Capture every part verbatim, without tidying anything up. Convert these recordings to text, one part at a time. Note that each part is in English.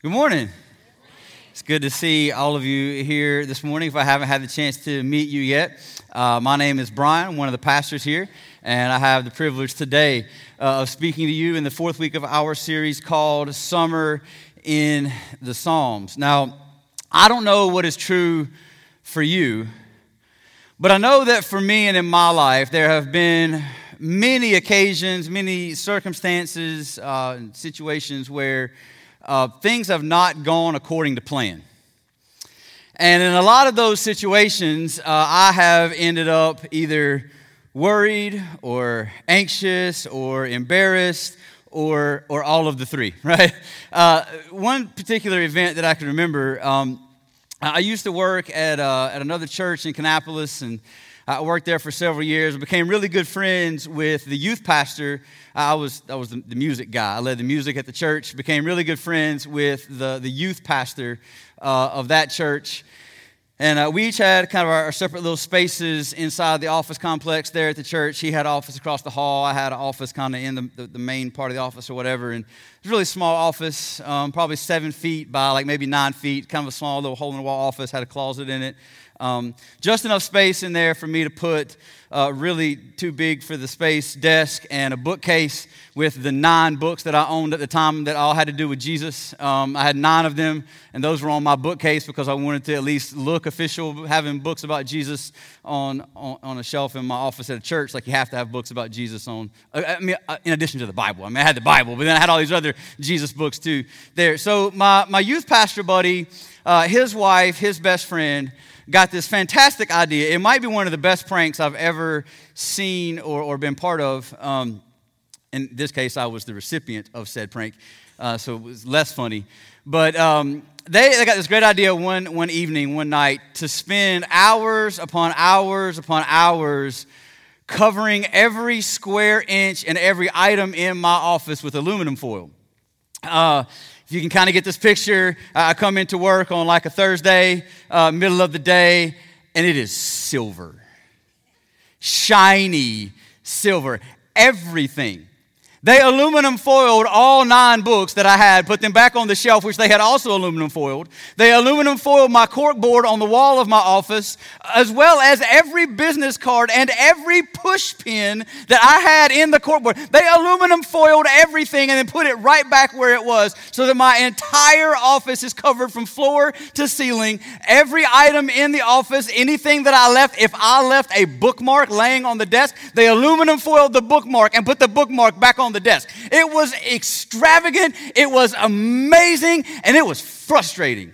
Good morning. It's good to see all of you here this morning. If I haven't had the chance to meet you yet, uh, my name is Brian. I'm one of the pastors here, and I have the privilege today uh, of speaking to you in the fourth week of our series called Summer in the Psalms. Now, I don't know what is true for you, but I know that for me and in my life, there have been many occasions, many circumstances, uh, and situations where Uh, things have not gone according to plan. And in a lot of those situations, uh, I have ended up either worried or anxious or embarrassed or or all of the three, right? Uh, one particular event that I can remember, um, I used to work at, uh, at another church in Kannapolis, and I worked there for several years. I became really good friends with the youth pastor. I was I was the, the music guy. I led the music at the church. Became really good friends with the, the youth pastor uh, of that church. And uh, we each had kind of our, our separate little spaces inside the office complex there at the church. He had an office across the hall. I had an office kind of in the, the, the main part of the office or whatever. And it was a really small office, um, probably seven feet by like maybe nine feet, kind of a small little hole-in-the-wall office, had a closet in it. Um, just enough space in there for me to put uh, really too big for the space desk and a bookcase with the nine books that I owned at the time that all had to do with Jesus. Um, I had nine of them, and those were on my bookcase because I wanted to at least look official, having books about Jesus on, on, on a shelf in my office at a church. Like you have to have books about Jesus on, I mean, in addition to the Bible. I mean, I had the Bible, but then I had all these other Jesus books too there. So my, my youth pastor buddy, uh, his wife, his best friend, got this fantastic idea. It might be one of the best pranks I've ever seen or, or been part of. Um, in this case, I was the recipient of said prank, uh, so it was less funny. But um, they, they got this great idea one, one evening, one night, to spend hours upon hours upon hours covering every square inch and every item in my office with aluminum foil. Uh, If you can kind of get this picture, uh, I come into work on like a Thursday, uh, middle of the day, and it is silver. Shiny silver. Everything. They aluminum foiled all nine books that I had, put them back on the shelf, which they had also aluminum foiled. They aluminum foiled my cork board on the wall of my office, as well as every business card and every push pin that I had in the cork board. They aluminum foiled everything and then put it right back where it was so that my entire office is covered from floor to ceiling. Every item in the office, anything that I left, if I left a bookmark laying on the desk, they aluminum foiled the bookmark and put the bookmark back on the desk. It was extravagant, it was amazing, and it was frustrating.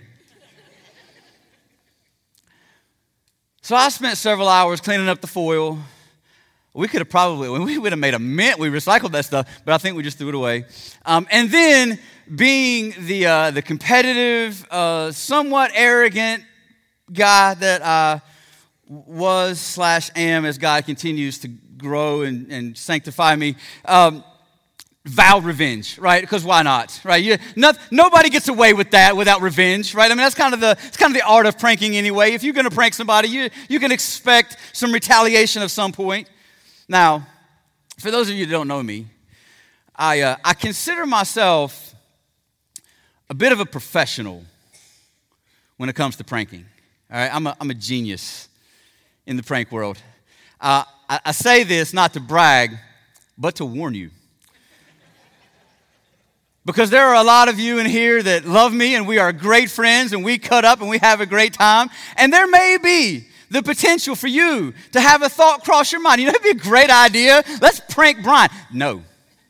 So I spent several hours cleaning up the foil. We could have probably, we would have made a mint. We recycled that stuff, but I think we just threw it away. Um, and then being the uh, the competitive, uh, somewhat arrogant guy that I was slash am as God continues to grow and, and sanctify me, um, vowed revenge, right? Because why not, right? You, not, nobody gets away with that without revenge, right? I mean, that's kind of the it's kind of the art of pranking anyway. If you're going to prank somebody, you you can expect some retaliation at some point. Now, for those of you that don't know me, I uh, I consider myself a bit of a professional when it comes to pranking. All right, I'm a I'm a genius in the prank world. Uh, I, I say this not to brag, but to warn you. Because there are a lot of you in here that love me and we are great friends and we cut up and we have a great time. And there may be the potential for you to have a thought cross your mind. You know, it'd be a great idea. Let's prank Brian. No.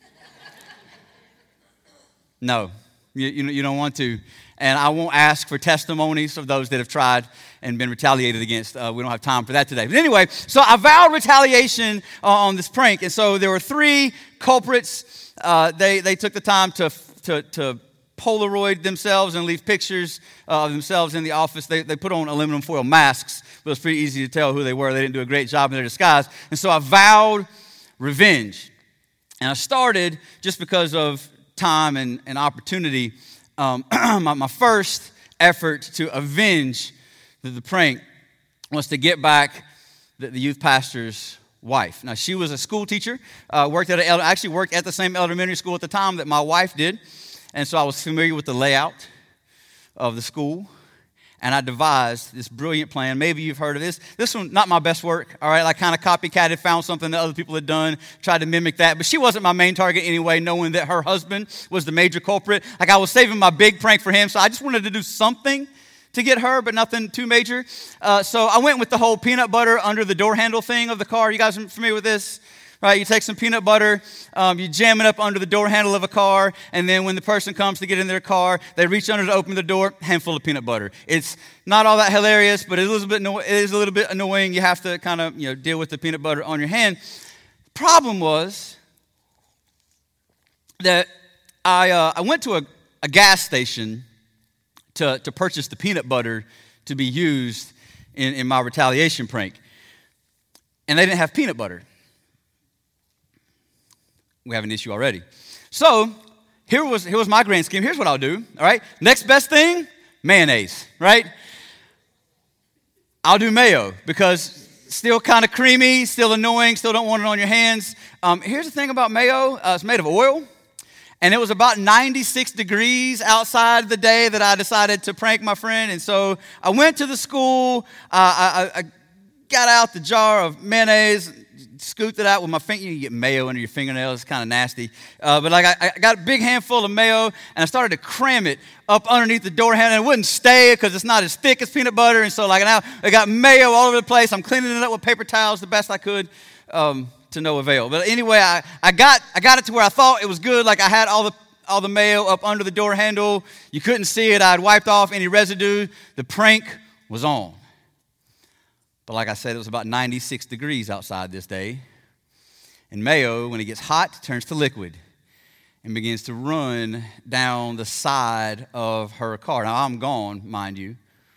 No, you, you, you don't want to. And I won't ask for testimonies of those that have tried and been retaliated against. Uh, we don't have time for that today. But anyway, so I vowed retaliation uh, on this prank. And so there were three culprits. Uh, they, they took the time to, to, to Polaroid themselves and leave pictures uh, of themselves in the office. They, they put on aluminum foil masks, but it was pretty easy to tell who they were. They didn't do a great job in their disguise. And so I vowed revenge. And I started just because of time and, and opportunity. Um, my, my first effort to avenge the, the prank was to get back the, the youth pastor's wife. Now, she was a school teacher, uh, worked at a, actually worked at the same elementary school at the time that my wife did, and so I was familiar with the layout. of the school, and I devised this brilliant plan. Maybe you've heard of this. This one, not my best work, all right? I kind of copycatted, found something that other people had done, tried to mimic that. But she wasn't my main target anyway, knowing that her husband was the major culprit. Like, I was saving my big prank for him, so I just wanted to do something to get her, but nothing too major. Uh, so I went with the whole peanut butter under the door handle thing of the car. You guys are familiar with this? Right, you take some peanut butter, um, you jam it up under the door handle of a car, and then when the person comes to get in their car, they reach under to open the door, handful of peanut butter. It's not all that hilarious, but it is a little bit, anno- it is a little bit annoying. You have to kind of, you know, deal with the peanut butter on your hand. Problem was that I uh, I went to a, a gas station to, to purchase the peanut butter to be used in, in my retaliation prank, and they didn't have peanut butter. We have an issue already. So here was here was my grand scheme. Here's what I'll do, all right? Next best thing, mayonnaise, right? I'll do mayo because still kind of creamy, still annoying, still don't want it on your hands. Um, here's the thing about mayo. Uh, it's made of oil, and it was about ninety-six degrees outside the day that I decided to prank my friend. And so I went to the school. Uh, I, I got out the jar of mayonnaise, scooped it out with my finger. You get mayo under your fingernails. It's kind of nasty. Uh, but like I, I got a big handful of mayo, and I started to cram it up underneath the door handle. And it wouldn't stay because it's not as thick as peanut butter. And so like now I got mayo all over the place. I'm cleaning it up with paper towels the best I could, um, to no avail. But anyway, I, I got I got it to where I thought it was good. Like I had all the all the mayo up under the door handle. You couldn't see it. I'd wiped off any residue. The prank was on. But like I said, it was about ninety-six degrees outside this day. And mayo, when it gets hot, turns to liquid and begins to run down the side of her car. Now, I'm gone, mind you.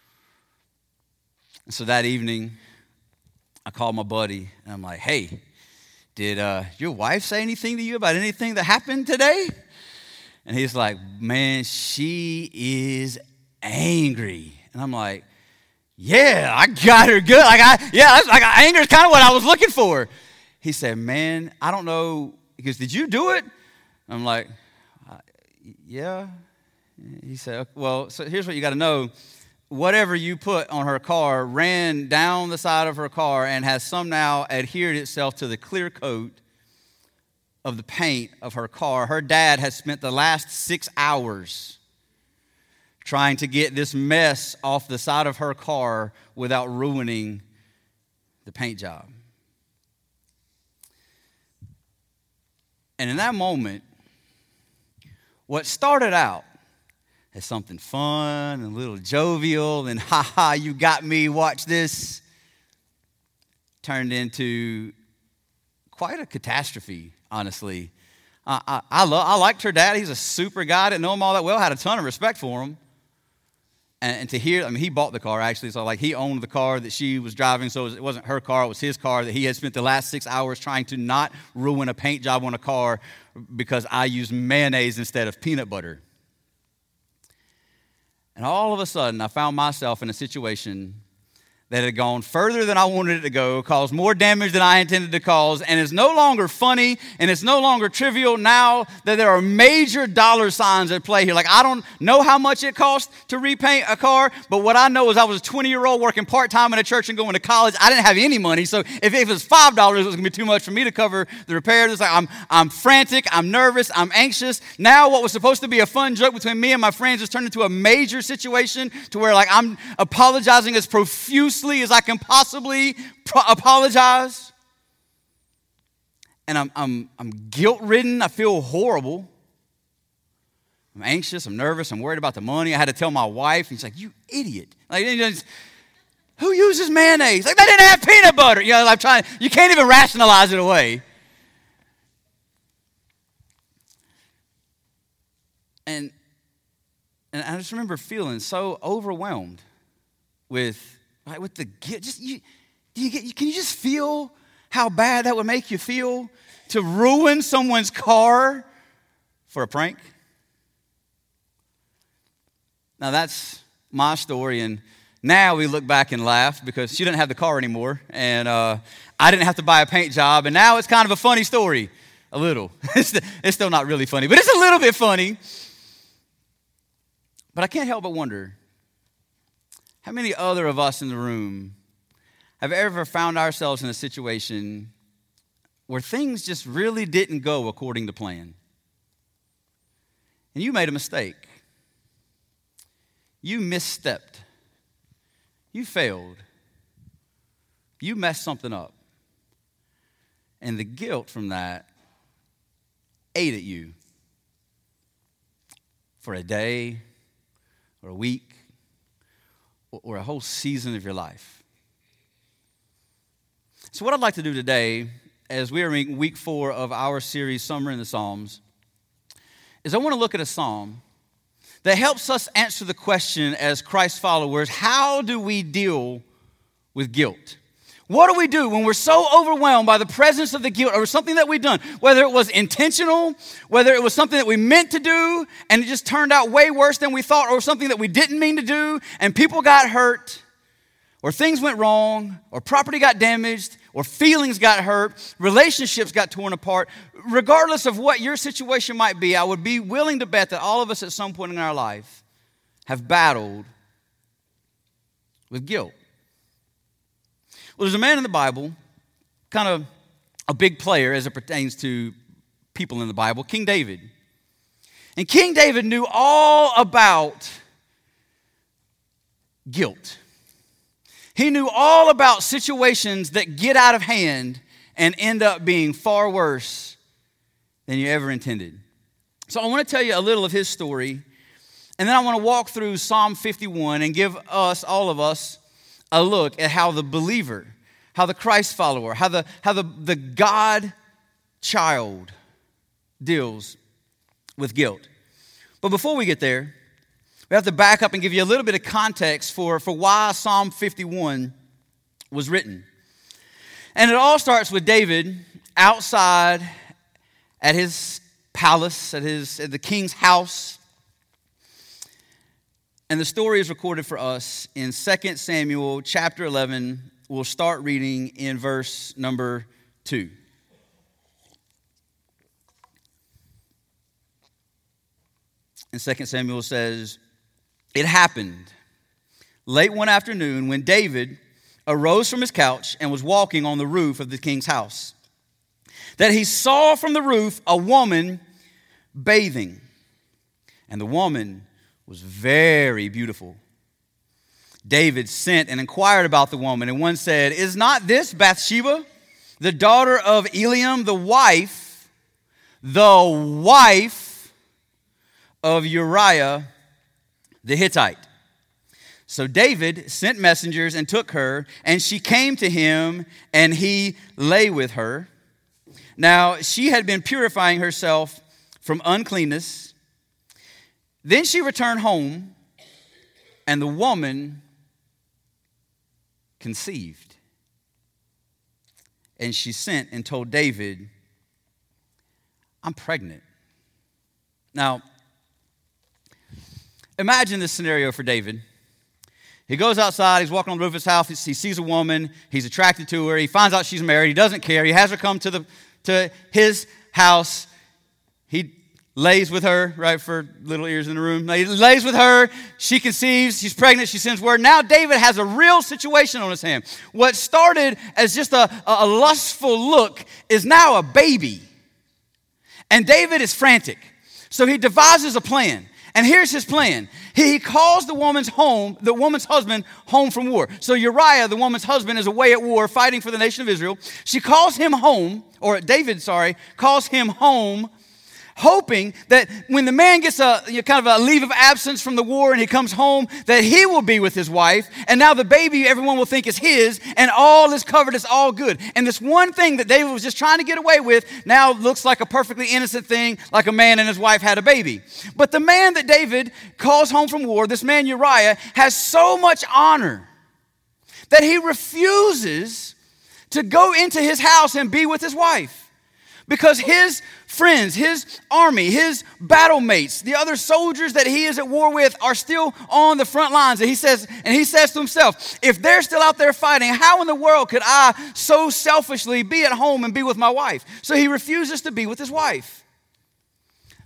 And so that evening, I called my buddy, and I'm like, hey, did uh, your wife say anything to you about anything that happened today? And he's like, man, she is angry. And I'm like, yeah, I got her good. Like I, yeah, that's, like anger is kind of what I was looking for. He said, man, I don't know. He goes, did you do it? I'm like, uh, yeah. He said, well, so here's what you got to know. Whatever you put on her car ran down the side of her car and has somehow adhered itself to the clear coat of the paint of her car. Her dad has spent the last six hours trying to get this mess off the side of her car without ruining the paint job. And in that moment, what started out as something fun and a little jovial and ha ha, you got me, watch this, turned into quite a catastrophe, honestly. I, I, I, lo- I liked her dad. He's a super guy. I didn't know him all that well. Had a ton of respect for him. And, and to hear, I mean, he bought the car, actually. So, like, he owned the car that she was driving. So it wasn't her car. It was his car that he had spent the last six hours trying to not ruin a paint job on a car because I used mayonnaise instead of peanut butter. And all of a sudden, I found myself in a situation that had gone further than I wanted it to go, caused more damage than I intended to cause, and is no longer funny, and it's no longer trivial now that there are major dollar signs at play here. Like, I don't know how much it costs to repaint a car, but what I know is I was a twenty-year-old working part-time in a church and going to college. I didn't have any money, so if, if it was five dollars, it was going to be too much for me to cover the repairs. It's like I'm, I'm frantic, I'm nervous, I'm anxious. Now what was supposed to be a fun joke between me and my friends has turned into a major situation to where, like, I'm apologizing as profusely as I can possibly pro- apologize. And I'm, I'm, I'm guilt-ridden. I feel horrible. I'm anxious. I'm nervous. I'm worried about the money. I had to tell my wife. And she's like, you idiot. Like, who uses mayonnaise? Like, they didn't have peanut butter. You know, I'm trying. You can't even rationalize it away. And, and I just remember feeling so overwhelmed with Right, with the guilt, just you, do you get? Can you just feel how bad that would make you feel to ruin someone's car for a prank? Now that's my story, and now we look back and laugh because she didn't have the car anymore, and uh, I didn't have to buy a paint job, and now it's kind of a funny story, a little. It's, it's still not really funny, but it's a little bit funny. But I can't help but wonder, how many other of us in the room have ever found ourselves in a situation where things just really didn't go according to plan? And you made a mistake. You misstepped. You failed. You messed something up. And the guilt from that ate at you for a day or a week or a whole season of your life. So what I'd like to do today, as we are in week four of our series, Summer in the Psalms, is I want to look at a psalm that helps us answer the question as Christ followers, how do we deal with guilt? What do we do when we're so overwhelmed by the presence of the guilt over something that we've done, whether it was intentional, whether it was something that we meant to do and it just turned out way worse than we thought, or something that we didn't mean to do and people got hurt, or things went wrong, or property got damaged, or feelings got hurt, relationships got torn apart. Regardless of what your situation might be, I would be willing to bet that all of us at some point in our life have battled with guilt. Well, there's a man in the Bible, kind of a big player as it pertains to people in the Bible, King David. And King David knew all about guilt. He knew all about situations that get out of hand and end up being far worse than you ever intended. So I want to tell you a little of his story, and then I want to walk through Psalm fifty-one and give us, all of us, a look at how the believer, how the Christ follower, how the, how the, the God child deals with guilt. But before we get there, we have to back up and give you a little bit of context for, for why Psalm fifty-one was written. And it all starts with David outside at his palace, at, his, at the king's house. And the story is recorded for us in Second Samuel chapter eleven. We'll start reading in verse number two. And Second Samuel says, "It happened late one afternoon when David arose from his couch and was walking on the roof of the king's house, that he saw from the roof a woman bathing. And the woman was very beautiful. David sent and inquired about the woman, and one said, 'Is not this Bathsheba, the daughter of Eliam, the wife, the wife of Uriah the Hittite?' So David sent messengers and took her, and she came to him, and he lay with her. Now she had been purifying herself from uncleanness. Then she returned home, and the woman conceived. And she sent and told David, 'I'm pregnant.'" Now, imagine this scenario for David. He goes outside, he's walking on the roof of his house, he sees a woman, he's attracted to her, he finds out she's married, he doesn't care, he has her come to the to his house, he lays with her, right, for little ears in the room. He lays with her, she conceives, she's pregnant, she sends word. Now David has a real situation on his hand. What started as just a, a lustful look is now a baby. And David is frantic. So he devises a plan. And here's his plan. He calls the woman's home, the woman's husband, home from war. So Uriah, the woman's husband, is away at war fighting for the nation of Israel. She calls him home, or David, sorry, calls him home, hoping that when the man gets a you know, kind of a leave of absence from the war and he comes home, that he will be with his wife. And now the baby, everyone will think is his, and all is covered, it's all good. And this one thing that David was just trying to get away with now looks like a perfectly innocent thing, like a man and his wife had a baby. But the man that David calls home from war, this man Uriah, has so much honor that he refuses to go into his house and be with his wife. Because his friends, his army, his battle mates, the other soldiers that he is at war with are still on the front lines. And he says, and he says to himself, if they're still out there fighting, how in the world could I so selfishly be at home and be with my wife? So he refuses to be with his wife.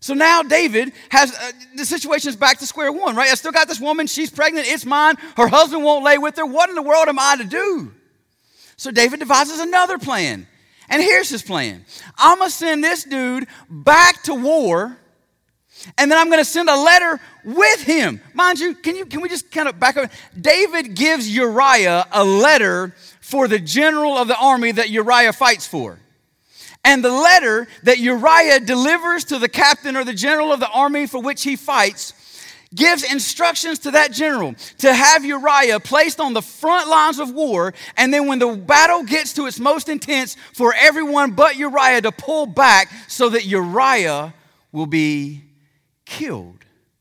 So now David has, uh, the situation is back to square one, right? I still got this woman. She's pregnant. It's mine. Her husband won't lay with her. What in the world am I to do? So David devises another plan. And here's his plan. I'm going to send this dude back to war, and then I'm going to send a letter with him. Mind you, can you can we just kind of back up? David gives Uriah a letter for the general of the army that Uriah fights for. And the letter that Uriah delivers to the captain or the general of the army for which he fights gives instructions to that general to have Uriah placed on the front lines of war, and then when the battle gets to its most intense, for everyone but Uriah to pull back so that Uriah will be killed.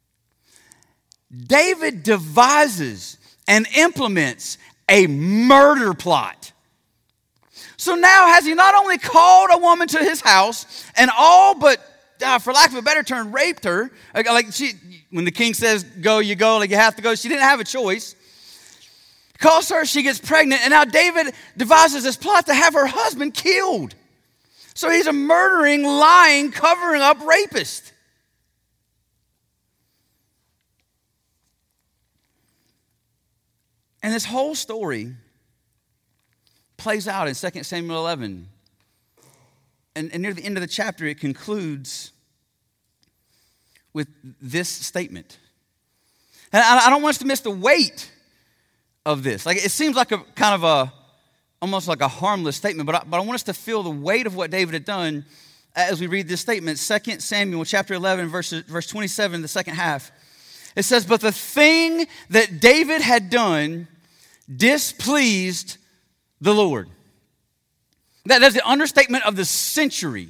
David devises and implements a murder plot. So now has he not only called a woman to his house and all but, uh, for lack of a better term, raped her, like, like she, when the king says go, you go, like you have to go, she didn't have a choice. Calls her, she gets pregnant, and now David devises this plot to have her husband killed. So he's a murdering, lying, covering up rapist. And this whole story plays out in Second Samuel eleven. And, and near the end of the chapter, it concludes with this statement. And I, I don't want us to miss the weight of this. Like, it seems like a kind of a, almost like a harmless statement, but I, but I want us to feel the weight of what David had done as we read this statement. Second Samuel chapter eleven, verse, verse twenty-seven, the second half. It says, but the thing that David had done displeased the Lord. That, that's the understatement of the century.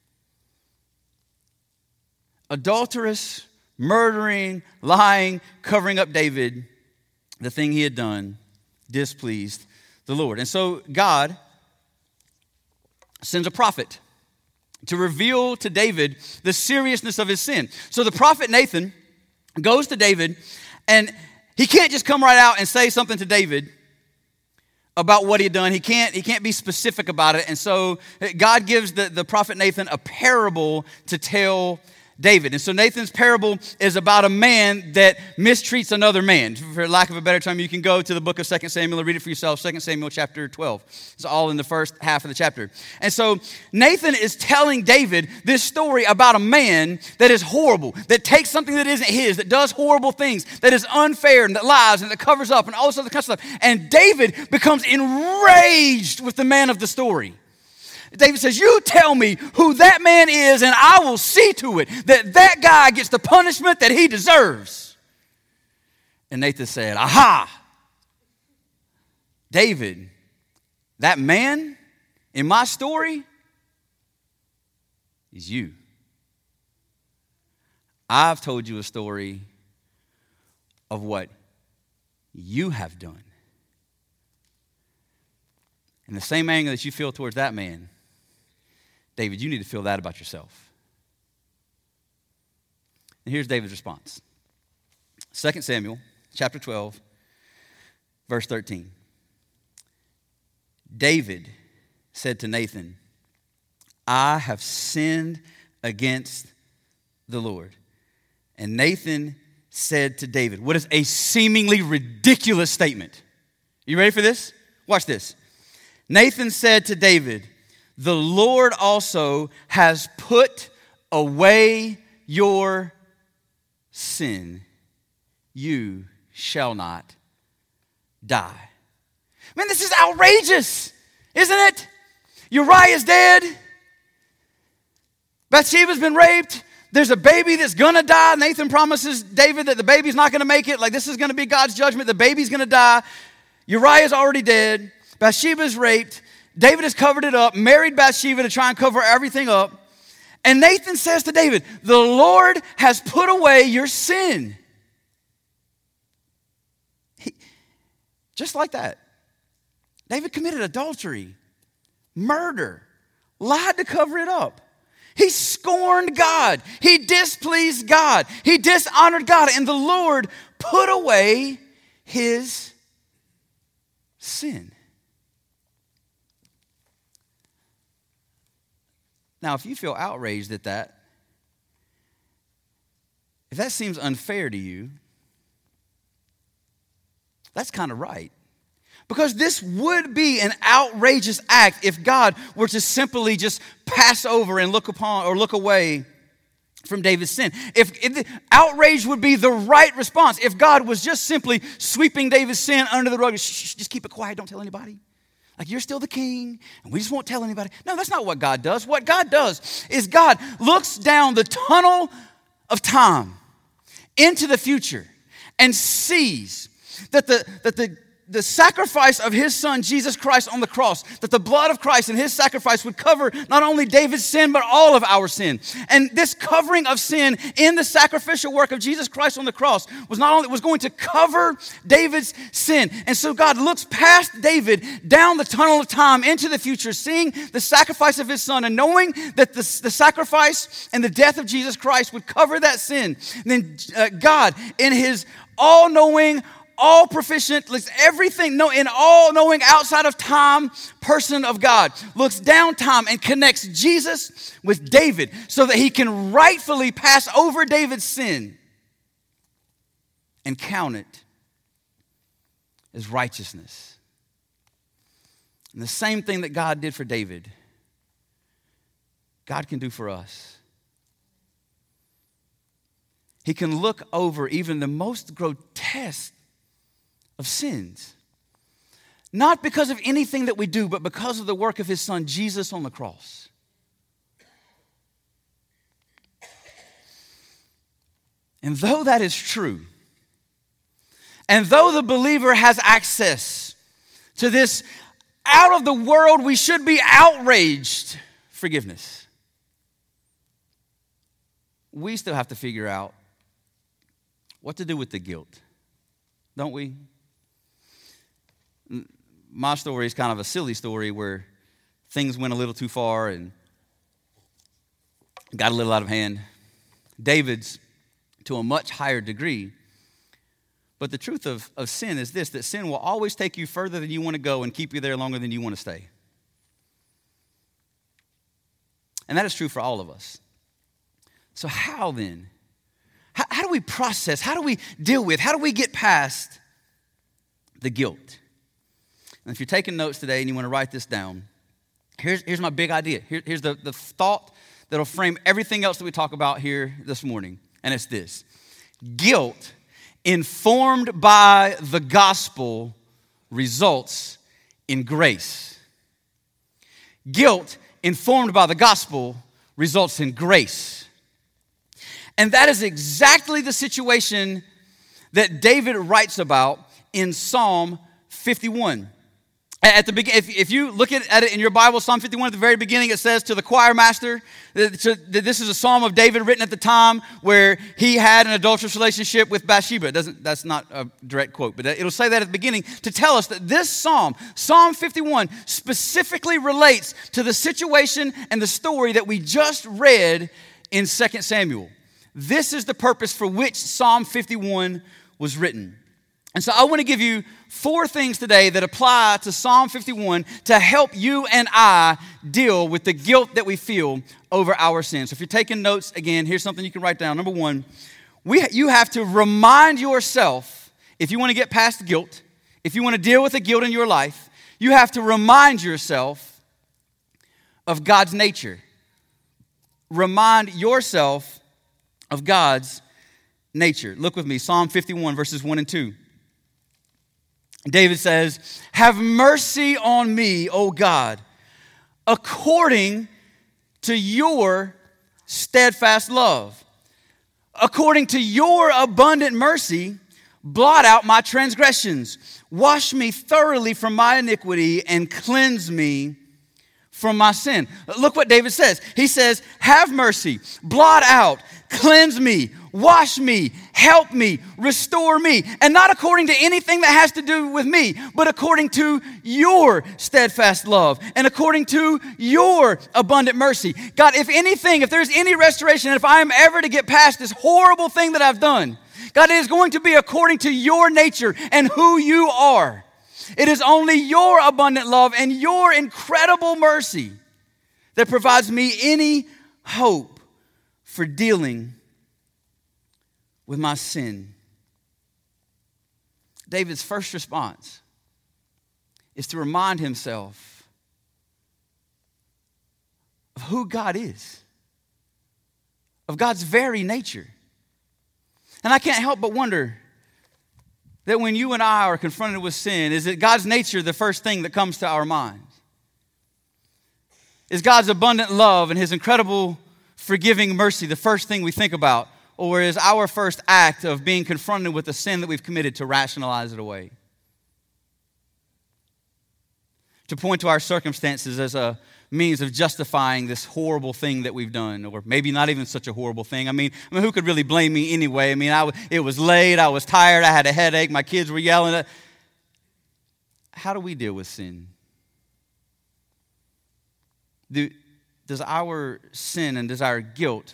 Adulterous, murdering, lying, covering up David, the thing he had done displeased the Lord. And so God sends a prophet to reveal to David the seriousness of his sin. So the prophet Nathan goes to David, and he can't just come right out and say something to David about what he had done. He can't, he can't be specific about it. And so God gives the, the prophet Nathan a parable to tell David. And so Nathan's parable is about a man that mistreats another man. For lack of a better term, you can go to the book of Second Samuel and read it for yourself. Second Samuel chapter twelve. It's all in the first half of the chapter. And so Nathan is telling David this story about a man that is horrible, that takes something that isn't his, that does horrible things, that is unfair and that lies and that covers up and all this other kind of stuff. And David becomes enraged with the man of the story. David says, you tell me who that man is, and I will see to it that that guy gets the punishment that he deserves. And Nathan said, aha, David, that man in my story is you. I've told you a story of what you have done. And the same anger that you feel towards that man, David, you need to feel that about yourself. And here's David's response. Second Samuel chapter twelve, verse thirteen. David said to Nathan, I have sinned against the Lord. And Nathan said to David, what is a seemingly ridiculous statement? You ready for this? Watch this. Nathan said to David, the Lord also has put away your sin. You shall not die. Man, this is outrageous, isn't it? Uriah is dead. Bathsheba's been raped. There's a baby that's going to die. Nathan promises David that the baby's not going to make it. Like, this is going to be God's judgment. The baby's going to die. Uriah's already dead. Bathsheba's raped. David has covered it up, married Bathsheba to try and cover everything up. And Nathan says to David, the Lord has put away your sin. He, just like that. David committed adultery, murder, lied to cover it up. He scorned God. He displeased God. He dishonored God. And the Lord put away his sin. Now, if you feel outraged at that, if that seems unfair to you, that's kind of right. Because this would be an outrageous act if God were to simply just pass over and look upon or look away from David's sin. If, if the outrage would be the right response, if God was just simply sweeping David's sin under the rug, shh, shh, just keep it quiet, don't tell anybody. Like, you're still the king, and we just won't tell anybody. No, that's not what God does. What God does is God looks down the tunnel of time into the future and sees that the, that the, the sacrifice of his son, Jesus Christ, on the cross, that the blood of Christ and his sacrifice would cover not only David's sin, but all of our sin. And this covering of sin in the sacrificial work of Jesus Christ on the cross was not only was going to cover David's sin. And so God looks past David down the tunnel of time into the future, seeing the sacrifice of his son and knowing that the, the sacrifice and the death of Jesus Christ would cover that sin. And then uh, God, in his all-knowing, all proficient, looks everything, no, in all knowing outside of time, person of God, looks down time and connects Jesus with David so that he can rightfully pass over David's sin and count it as righteousness. And the same thing that God did for David, God can do for us. He can look over even the most grotesque of sins. Not because of anything that we do, but because of the work of his son, Jesus, on the cross. And though that is true, and though the believer has access to this out of the world, we should be outraged forgiveness, we still have to figure out what to do with the guilt, don't we? My story is kind of a silly story where things went a little too far and got a little out of hand. David's to a much higher degree. But the truth of, of sin is this, that sin will always take you further than you want to go and keep you there longer than you want to stay. And that is true for all of us. So how then? How, how do we process? How do we deal with? How do we get past the guilt? And if you're taking notes today and you want to write this down, here's, here's my big idea. Here, here's the, the thought that will frame everything else that we talk about here this morning. And it's this. Guilt informed by the gospel results in grace. Guilt informed by the gospel results in grace. And that is exactly the situation that David writes about in Psalm fifty-one. At the beginning, if, if you look at, at it in your Bible, Psalm fifty-one, at the very beginning, it says to the choir master, that, to, that this is a psalm of David written at the time where he had an adulterous relationship with Bathsheba. It doesn't, that's not a direct quote, but it'll say that at the beginning to tell us that this psalm, Psalm fifty-one, specifically relates to the situation and the story that we just read in Second Samuel. This is the purpose for which Psalm fifty-one was written. And so I want to give you four things today that apply to Psalm fifty-one to help you and I deal with the guilt that we feel over our sins. So if you're taking notes, again, here's something you can write down. Number one, we, you have to remind yourself, if you want to get past the guilt, if you want to deal with the guilt in your life, you have to remind yourself of God's nature. Remind yourself of God's nature. Look with me, Psalm fifty-one, verses one and two. David says, "Have mercy on me, O God, according to your steadfast love. According to your abundant mercy, blot out my transgressions. Wash me thoroughly from my iniquity and cleanse me from my sin." Look what David says. He says, have mercy, blot out, cleanse me, wash me, help me, restore me. And not according to anything that has to do with me, but according to your steadfast love and according to your abundant mercy. God, if anything, if there's any restoration, and if I am ever to get past this horrible thing that I've done, God, it is going to be according to your nature and who you are. It is only your abundant love and your incredible mercy that provides me any hope for dealing with my sin, David's first response is to remind himself of who God is, of God's very nature. And I can't help but wonder that when you and I are confronted with sin, is it God's nature the first thing that comes to our minds? Is God's abundant love and his incredible forgiving mercy the first thing we think about? Or is our first act of being confronted with the sin that we've committed to rationalize it away? To point to our circumstances as a means of justifying this horrible thing that we've done, or maybe not even such a horrible thing. I mean, I mean, who could really blame me anyway? I mean, I, it was late, I was tired, I had a headache, my kids were yelling. How do we deal with sin? Do, does our sin and does our guilt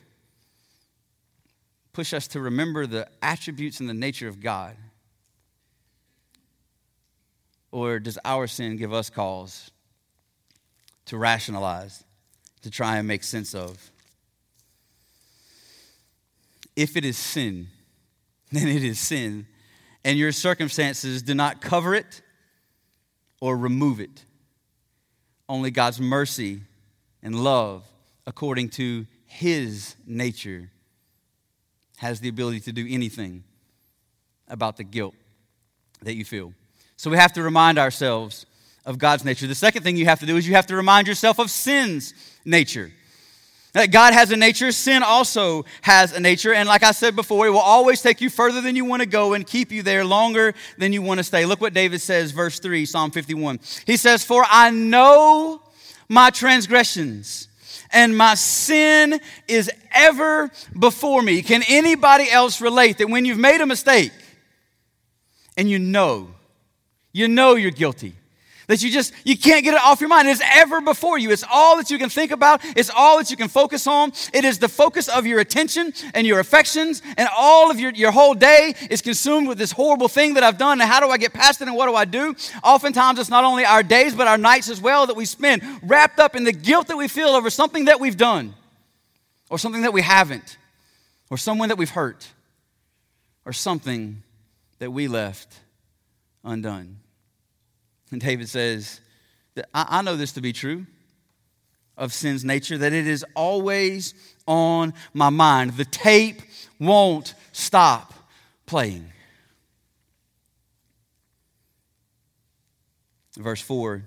push us to remember the attributes and the nature of God? Or does our sin give us cause to rationalize, to try and make sense of? If it is sin, then it is sin, and your circumstances do not cover it or remove it. Only God's mercy and love, according to his nature, has the ability to do anything about the guilt that you feel. So we have to remind ourselves of God's nature. The second thing you have to do is you have to remind yourself of sin's nature. That God has a nature, sin also has a nature. And like I said before, it will always take you further than you want to go and keep you there longer than you want to stay. Look what David says, verse three, Psalm fifty-one. He says, "For I know my transgressions, and my sin is ever before me." Can anybody else relate that when you've made a mistake and you know, you know you're guilty, that you just, you can't get it off your mind. It's ever before you. It's all that you can think about. It's all that you can focus on. It is the focus of your attention and your affections, and all of your, your whole day is consumed with this horrible thing that I've done, and how do I get past it, and what do I do? Oftentimes it's not only our days but our nights as well that we spend wrapped up in the guilt that we feel over something that we've done, or something that we haven't, or someone that we've hurt, or something that we left undone. And David says, that I, I know this to be true of sin's nature, that it is always on my mind. The tape won't stop playing. Verse four,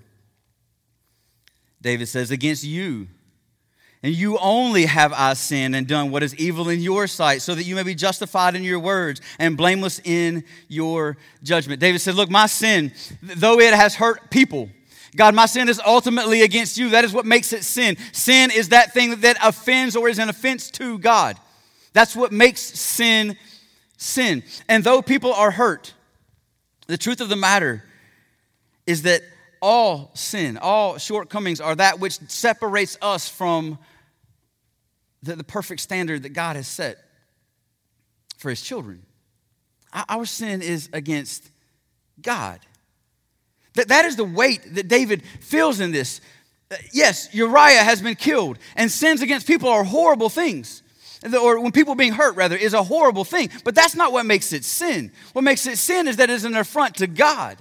David says, "Against you, and you only have I sinned and done what is evil in your sight, so that you may be justified in your words and blameless in your judgment." David said, look, my sin, though it has hurt people, God, my sin is ultimately against you. That is what makes it sin. Sin is that thing that offends or is an offense to God. That's what makes sin sin. And though people are hurt, the truth of the matter is that all sin, all shortcomings are that which separates us from the, the perfect standard that God has set for his children. Our sin is against God. That, that is the weight that David feels in this. Yes, Uriah has been killed, and sins against people are horrible things. Or when people are being hurt, rather, is a horrible thing. But that's not what makes it sin. What makes it sin is that it is an affront to God.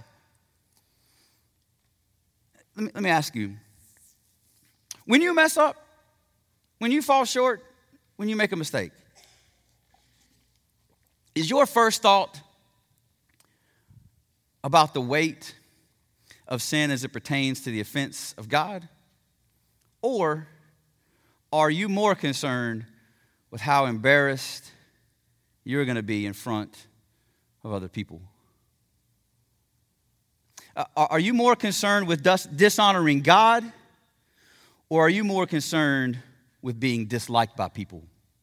Let me, let me ask you, when you mess up, when you fall short, when you make a mistake, is your first thought about the weight of sin as it pertains to the offense of God? Or are you more concerned with how embarrassed you're going to be in front of other people? Uh, are you more concerned with dis- dishonoring God, or are you more concerned with being disliked by people?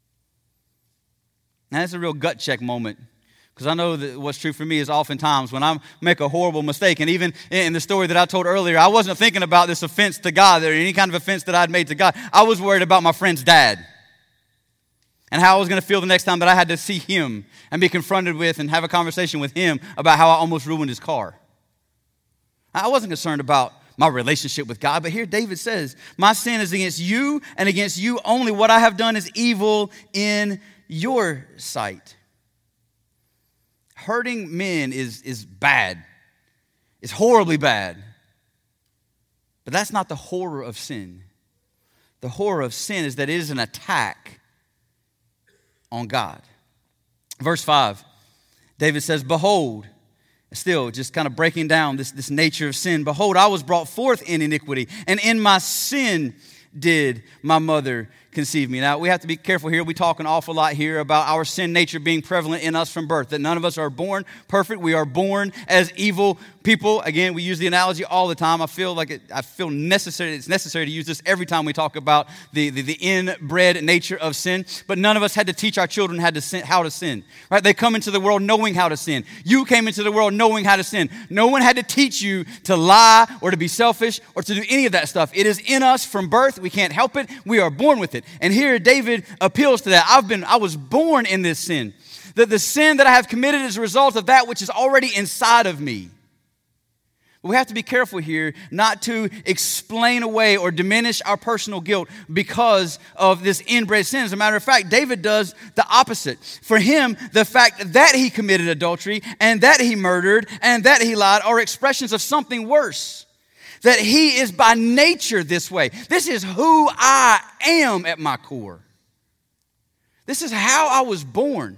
Now, that's a real gut check moment, because I know that what's true for me is oftentimes when I make a horrible mistake, and even in the story that I told earlier, I wasn't thinking about this offense to God or any kind of offense that I'd made to God. I was worried about my friend's dad and how I was going to feel the next time that I had to see him and be confronted with and have a conversation with him about how I almost ruined his car. I wasn't concerned about my relationship with God, but here David says, my sin is against you and against you only. What I have done is evil in your sight. hurting men is, is bad. It's horribly bad. But that's not the horror of sin. The horror of sin is that it is an attack on God. Verse five, David says, behold, still just kind of breaking down this, this nature of sin. Behold, I was brought forth in iniquity, and in my sin did my mother conceive me. Now, we have to be careful here. We talk an awful lot here about our sin nature being prevalent in us from birth, that none of us are born perfect. We are born as evil people. Again, we use the analogy all the time. I feel like it, I feel necessary. It's necessary to use this every time we talk about the, the, the inbred nature of sin. But none of us had to teach our children how to sin, how to sin, right? They come into the world knowing how to sin. You came into the world knowing how to sin. No one had to teach you to lie or to be selfish or to do any of that stuff. It is in us from birth. We can't help it. We are born with it. And here David appeals to that. I've been, I was born in this sin. That the sin that I have committed is a result of that which is already inside of me. We have to be careful here not to explain away or diminish our personal guilt because of this inbred sin. As a matter of fact, David does the opposite. For him, the fact that he committed adultery and that he murdered and that he lied are expressions of something worse. That he is by nature this way. This is who I am at my core. This is how I was born.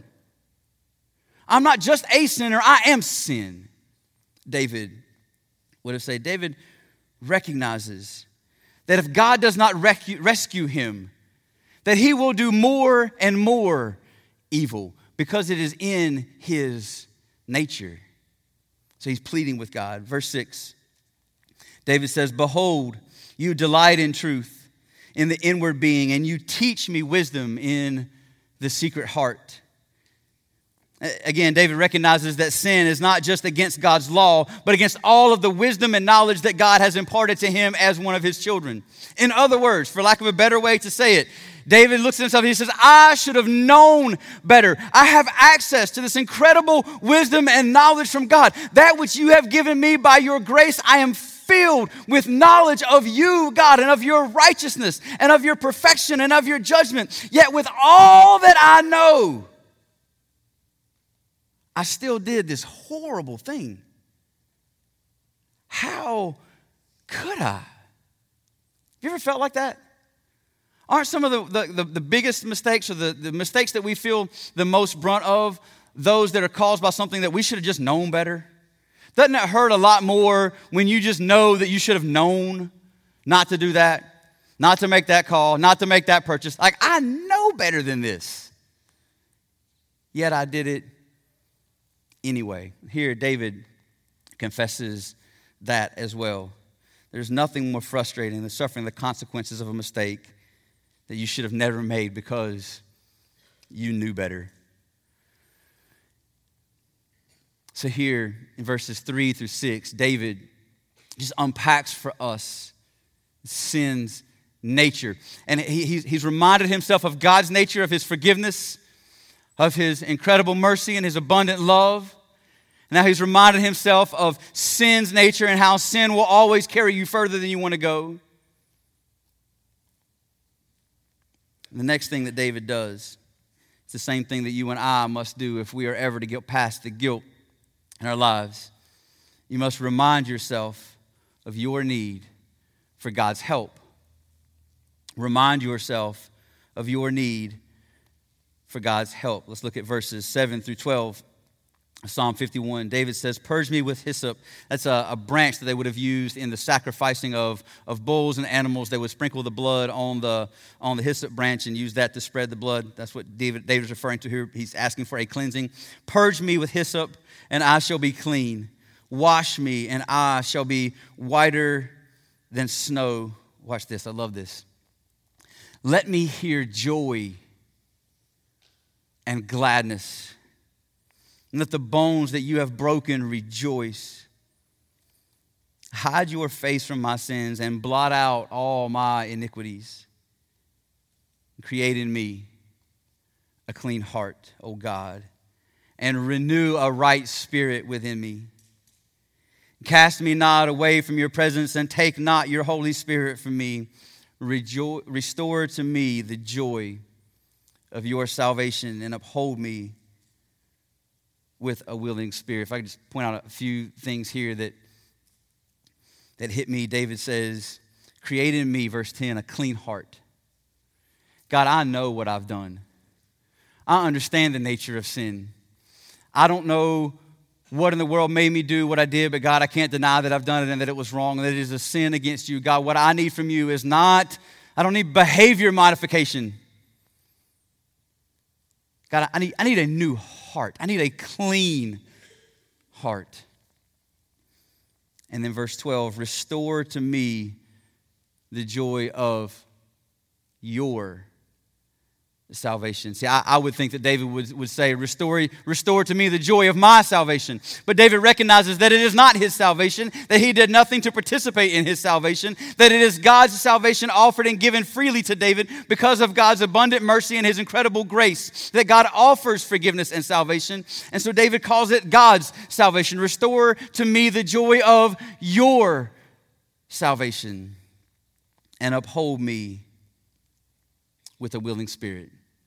I'm not just a sinner, I am sin. David would have said, David recognizes that if God does not rescue, rescue him, that he will do more and more evil because it is in his nature. So he's pleading with God. Verse six. David says, behold, you delight in truth, in the inward being, and you teach me wisdom in the secret heart. Again, David recognizes that sin is not just against God's law, but against all of the wisdom and knowledge that God has imparted to him as one of his children. In other words, for lack of a better way to say it, David looks at himself and he says, I should have known better. I have access to this incredible wisdom and knowledge from God. That which you have given me by your grace, I am filled with knowledge of you, God, and of your righteousness and of your perfection and of your judgment. Yet with all that I know, I still did this horrible thing. How could I? You ever felt like that? Aren't some of the, the, the, the biggest mistakes or the, the mistakes that we feel the most brunt of those that are caused by something that we should have just known better? Doesn't it hurt a lot more when you just know that you should have known not to do that, not to make that call, not to make that purchase? Like, I know better than this. Yet I did it anyway. Here, David confesses that as well. There's nothing more frustrating than suffering the consequences of a mistake that you should have never made because you knew better. So here in verses three through six, David just unpacks for us sin's nature. And he, he's, he's reminded himself of God's nature, of his forgiveness, of his incredible mercy and his abundant love. And now he's reminded himself of sin's nature and how sin will always carry you further than you want to go. And the next thing that David does, it's the same thing that you and I must do if we are ever to get past the guilt in our lives. You must remind yourself of your need for God's help. Remind yourself of your need for God's help. Let's look at verses seven through twelve. Psalm fifty-one, David says, purge me with hyssop. That's a, a branch that they would have used in the sacrificing of, of bulls and animals. They would sprinkle the blood on the, on the hyssop branch and use that to spread the blood. That's what David, David is referring to here. He's asking for a cleansing. Purge me with hyssop, and I shall be clean. Wash me, and I shall be whiter than snow. Watch this. I love this. Let me hear joy and gladness. And let the bones that you have broken rejoice. Hide your face from my sins and blot out all my iniquities. Create in me a clean heart, O God, and renew a right spirit within me. Cast me not away from your presence and take not your Holy Spirit from me. Rejo- restore to me the joy of your salvation and uphold me with a willing spirit. If I could just point out a few things here that, that hit me. David says, create in me, verse ten, a clean heart. God, I know what I've done. I understand the nature of sin. I don't know what in the world made me do what I did, but God, I can't deny that I've done it and that it was wrong and that it is a sin against you. God, what I need from you is not, I don't need behavior modification. God, I need, I need a new heart. I need a clean heart. And then verse twelve, restore to me the joy of your salvation. See, I, I would think that David would, would say, restore, restore to me the joy of my salvation. But David recognizes that it is not his salvation, that he did nothing to participate in his salvation, that it is God's salvation offered and given freely to David because of God's abundant mercy and his incredible grace, that God offers forgiveness and salvation. And so David calls it God's salvation. Restore to me the joy of your salvation and uphold me with a willing spirit.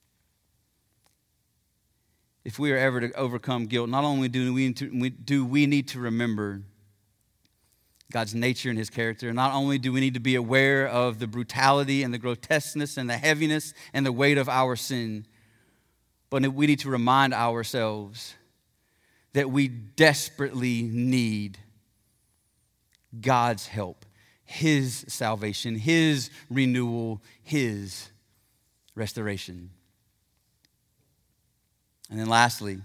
If we are ever to overcome guilt, not only do we, need to, do we need to remember God's nature and his character, not only do we need to be aware of the brutality and the grotesqueness and the heaviness and the weight of our sin, but we need to remind ourselves that we desperately need God's help, his salvation, his renewal, his restoration. And then lastly,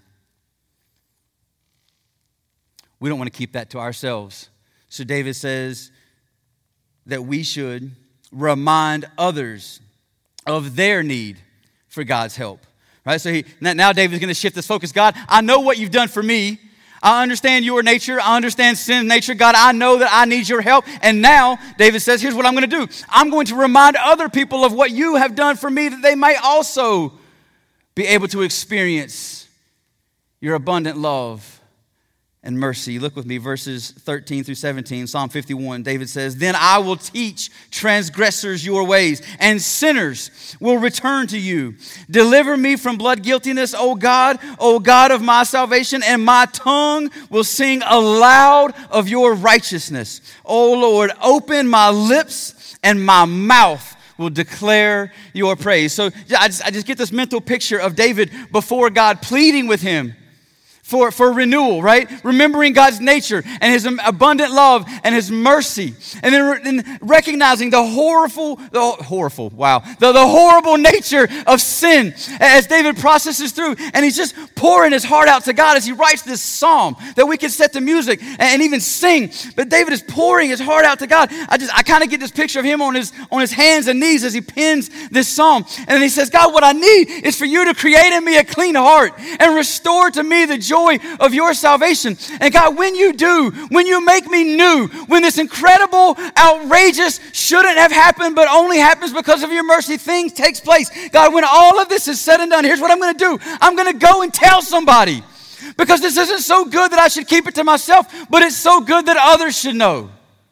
we don't want to keep that to ourselves. So David says that we should remind others of their need for God's help. Right? So he, now David's going to shift this focus. God, I know what you've done for me. I understand your nature. I understand sin's nature. God, I know that I need your help. And now David says, here's what I'm going to do. I'm going to remind other people of what you have done for me, that they might also be able to experience your abundant love and mercy. Look with me, verses thirteen through seventeen, Psalm fifty-one. David says, then I will teach transgressors your ways, and sinners will return to you. Deliver me from blood guiltiness, O God, O God of my salvation, and my tongue will sing aloud of your righteousness. O Lord, open my lips, and my mouth will declare your praise. So I just, I just get this mental picture of David before God, pleading with him For, for renewal, right? Remembering God's nature and his abundant love and his mercy. And then, then recognizing the horrible, the horrible, wow, the, the horrible nature of sin as David processes through. And he's just pouring his heart out to God as he writes this psalm that we can set to music and, and even sing. But David is pouring his heart out to God. I just, I kind of get this picture of him on his, on his hands and knees as he pens this psalm. And then he says, God, what I need is for you to create in me a clean heart and restore to me the joy of your salvation. And God, when you do, when you make me new, when this incredible, outrageous, shouldn't have happened, but only happens because of your mercy, things takes place. God, when all of this is said and done, here's what I'm going to do. I'm going to go and tell somebody, because this isn't so good that I should keep it to myself, but it's so good that others should know.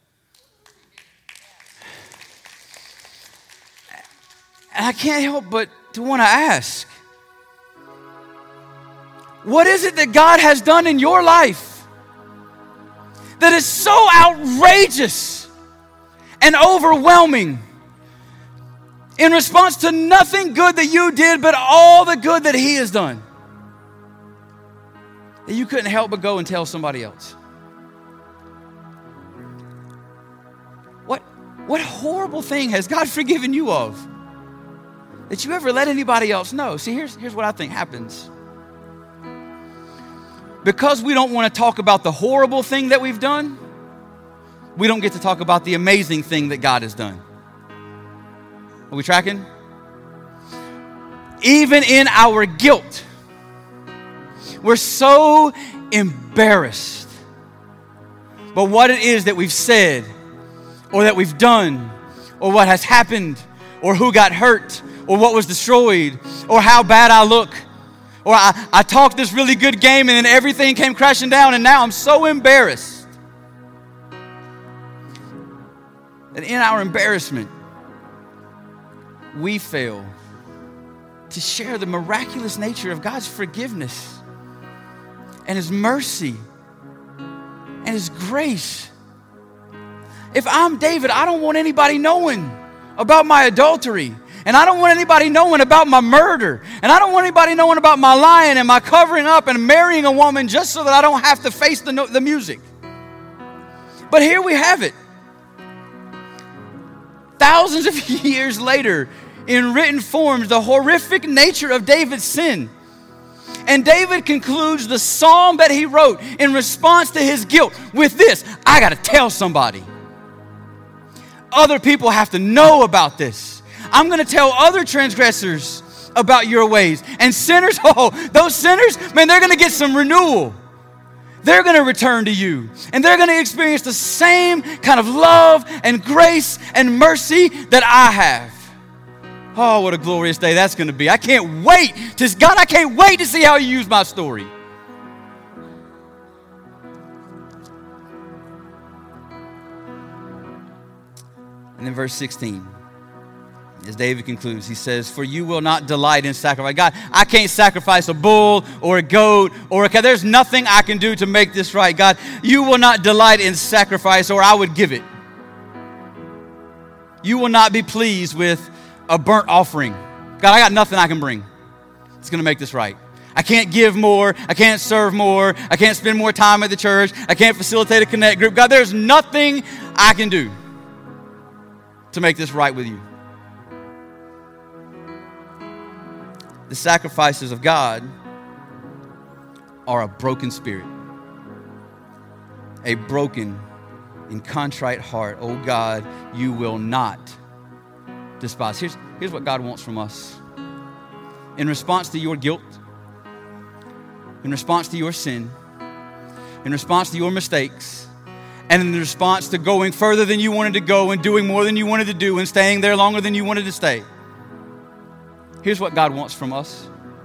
And I can't help but to want to ask, what is it that God has done in your life that is so outrageous and overwhelming in response to nothing good that you did, but all the good that he has done, that you couldn't help but go and tell somebody else? What, what horrible thing has God forgiven you of that you ever let anybody else know? See, here's, here's what I think happens. Because we don't want to talk about the horrible thing that we've done, we don't get to talk about the amazing thing that God has done. Are we tracking? Even in our guilt, we're so embarrassed by what it is that we've said or that we've done or what has happened or who got hurt or what was destroyed or how bad I look. Or I, I talked this really good game and then everything came crashing down and now I'm so embarrassed. And in our embarrassment, we fail to share the miraculous nature of God's forgiveness and His mercy and His grace. If I'm David, I don't want anybody knowing about my adultery. And I don't want anybody knowing about my murder. And I don't want anybody knowing about my lying and my covering up and marrying a woman just so that I don't have to face the, the music. But here we have it. Thousands of years later, in written forms, the horrific nature of David's sin. And David concludes the psalm that he wrote in response to his guilt with this: I got to tell somebody. Other people have to know about this. I'm going to tell other transgressors about your ways. And sinners, oh, those sinners, man, they're going to get some renewal. They're going to return to you. And they're going to experience the same kind of love and grace and mercy that I have. Oh, what a glorious day that's going to be. I can't wait to, God, I can't wait to see how you use my story. And then verse sixteen, as David concludes, he says, for you will not delight in sacrifice. God, I can't sacrifice a bull or a goat or a cow. There's nothing I can do to make this right. God, you will not delight in sacrifice, or I would give it. You will not be pleased with a burnt offering. God, I got nothing I can bring. It's going to make this right. I can't give more. I can't serve more. I can't spend more time at the church. I can't facilitate a connect group. God, there's nothing I can do to make this right with you. The sacrifices of God are a broken spirit, a broken and contrite heart. Oh God, you will not despise. Here's, here's what God wants from us. In response to your guilt, in response to your sin, in response to your mistakes, and in response to going further than you wanted to go and doing more than you wanted to do and staying there longer than you wanted to stay, here's what God wants from us.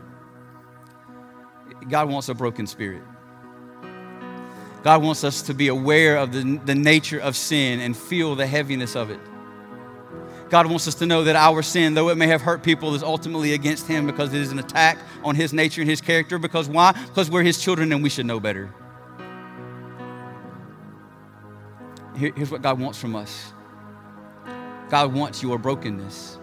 God wants a broken spirit. God wants us to be aware of the, the nature of sin and feel the heaviness of it. God wants us to know that our sin, though it may have hurt people, is ultimately against Him because it is an attack on His nature and His character. Because why? Because we're His children and we should know better. Here, here's what God wants from us. God wants your brokenness.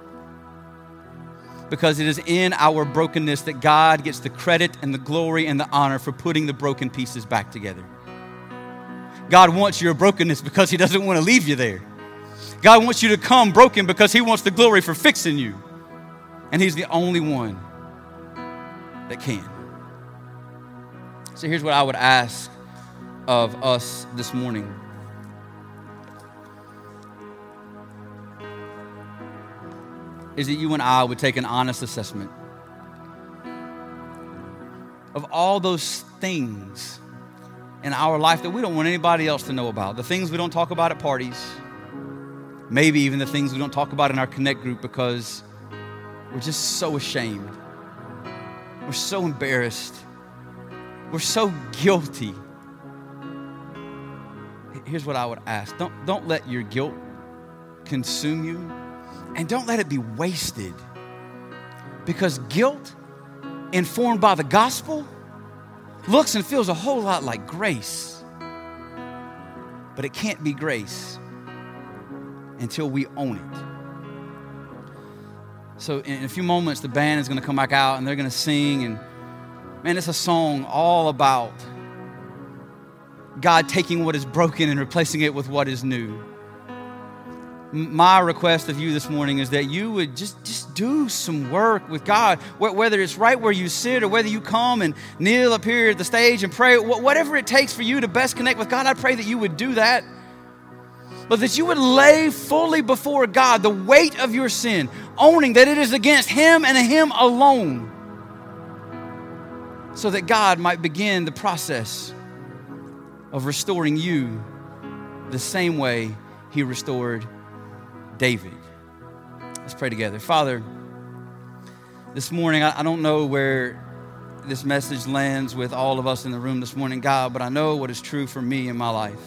Because it is in our brokenness that God gets the credit and the glory and the honor for putting the broken pieces back together. God wants your brokenness because He doesn't want to leave you there. God wants you to come broken because He wants the glory for fixing you. And He's the only one that can. So here's what I would ask of us this morning. Is that you and I would take an honest assessment of all those things in our life that we don't want anybody else to know about. The things we don't talk about at parties. Maybe even the things we don't talk about in our Connect group because we're just so ashamed. We're so embarrassed. We're so guilty. Here's what I would ask. Don't, don't let your guilt consume you. And don't let it be wasted. Because guilt, informed by the gospel, looks and feels a whole lot like grace. But it can't be grace until we own it. So in a few moments, the band is going to come back out and they're going to sing. And man, it's a song all about God taking what is broken and replacing it with what is new. My request of you this morning is that you would just, just do some work with God, whether it's right where you sit or whether you come and kneel up here at the stage and pray, whatever it takes for you to best connect with God. I pray that you would do that, but that you would lay fully before God the weight of your sin, owning that it is against Him and Him alone, so that God might begin the process of restoring you the same way He restored David. Let's pray together. Father, this morning, I, I don't know where this message lands with all of us in the room this morning, God, but I know what is true for me in my life.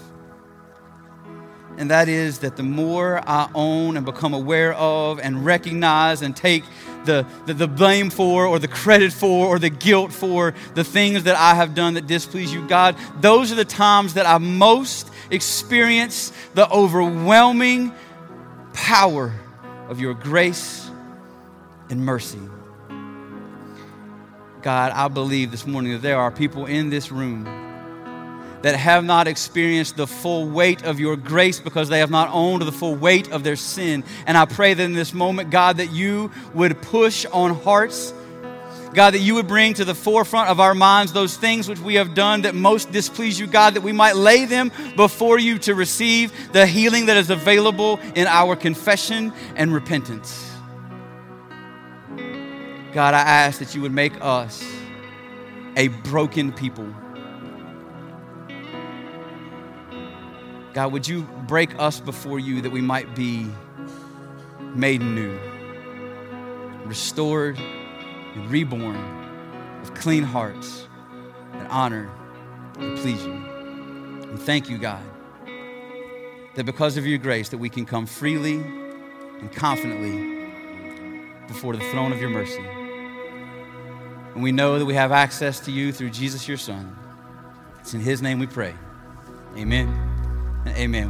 And that is that the more I own and become aware of and recognize and take the, the, the blame for or the credit for or the guilt for the things that I have done that displease you. God, those are the times that I most experience the overwhelming power of your grace and mercy. God, I believe this morning that there are people in this room that have not experienced the full weight of your grace because they have not owned the full weight of their sin. And I pray that in this moment, God, that you would push on hearts, God, that you would bring to the forefront of our minds those things which we have done that most displease you, God, that we might lay them before you to receive the healing that is available in our confession and repentance. God, I ask that you would make us a broken people. God, would you break us before you that we might be made new, restored, and reborn with clean hearts that honor and please you. And thank you, God, that because of your grace that we can come freely and confidently before the throne of your mercy. And we know that we have access to you through Jesus, your Son. It's in his name we pray. Amen and amen.